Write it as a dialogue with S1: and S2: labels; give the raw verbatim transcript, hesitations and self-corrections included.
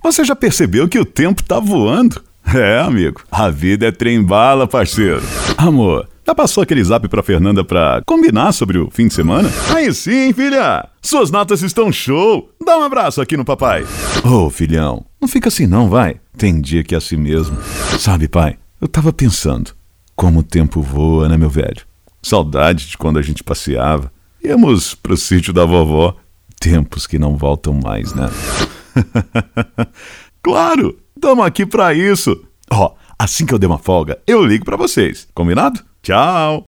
S1: você já percebeu que o tempo tá voando? É, amigo, a vida é trem-bala, parceiro. Amor, já passou aquele zap pra Fernanda pra combinar sobre o fim de semana? Aí sim, filha! Suas notas estão show! Dá um abraço aqui no papai. Ô, filhão, não fica assim não, vai. Tem dia que é assim mesmo. Sabe, pai, eu tava pensando, como o tempo voa, né, meu velho? Saudade de quando a gente passeava. Íamos pro sítio da vovó. Tempos que não voltam mais, né? Claro! Tamo aqui pra isso. Ó, assim que eu der uma folga, eu ligo pra vocês. Combinado? Tchau!